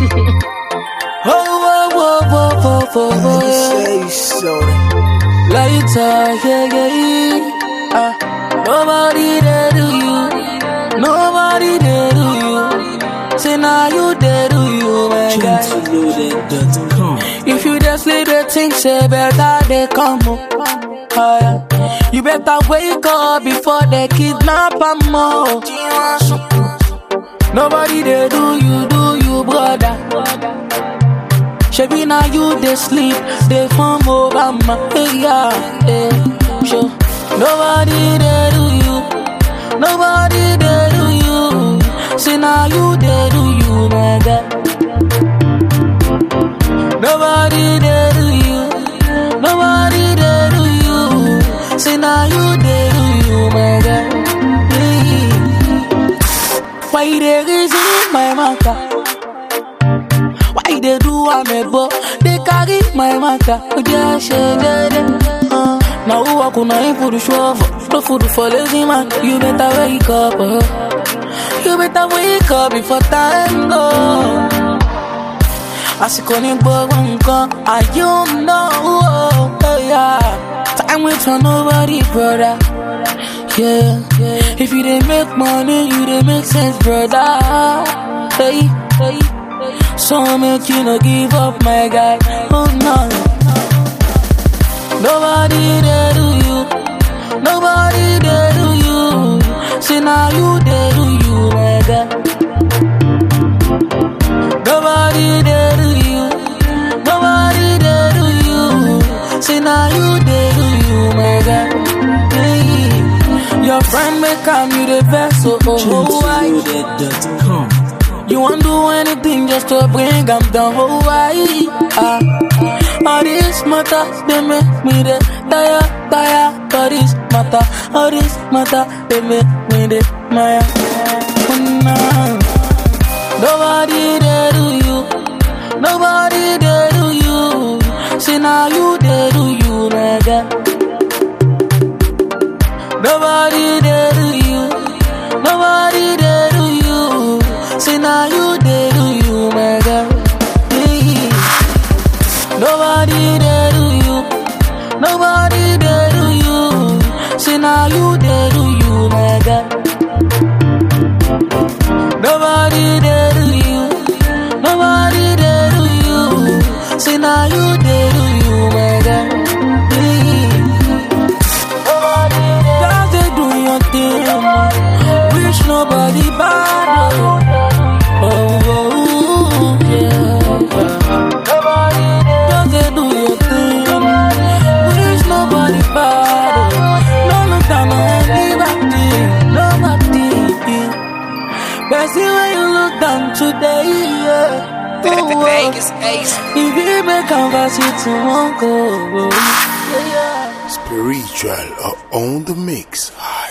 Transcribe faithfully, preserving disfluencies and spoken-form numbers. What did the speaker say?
oh, oh, oh, oh, oh, oh, say so. Lighter, yeah, yeah, uh, nobody there do you, nobody there do you. Say now you there do you, my guy. If you just leave the things, say better they come up. Oh, yeah. You better wake up before they kidnap and more. Nobody they do you, do you, brother. Shebi now you they sleep, they form Obama. Hey, yeah, hey, sure. Nobody they do you, nobody they do you. Say now you they do you, my God. Nobody they do you, nobody they do you. Say now you they do you, my God. Hey. Why they reason my matter? Why they do I'm a bo? They carry my matter. Yeah, she did it. Uh, now who I couldn't for the show for? No food for lazy man. You better wake up. Uh. You better wake up before time go. I see calling boy one gun. I you know. Oh, yeah. Time wait for nobody, brother. Yeah, yeah. If you didn't make money, you didn't make sense, brother. Hey, hey. So make you no give up, my guy. Oh no. Nobody there do you, nobody there do you. Say now you there do you, my guy. Nobody there do you, nobody there do you. Say now you there do you, my guy. Hey. Your friend may come you the best, so oh, oh, why? You won't do anything just to bring them down, oh why? Ah, all this matter, they make me the tire, tire. All this matter, all this matter, they make me the maya. Oh, no. Nobody there do you, nobody there do you. Say now you there do you, my God. Nobody there do you, nobody there do you. Say now you there do you, my God. Hey. Nobody there do you, nobody there do you. Say now you there do you, my God. Nobody there do you, nobody there do you. Say now you there do you, my God. Wish nobody bad. Oh, oh, yeah. Nobody doesn't do your thing. Wish nobody bad. No look down on anybody. Nobody. But see when you look down today, yeah. Oh, oh. If you make converse, it won't go. Spiritual on the mix.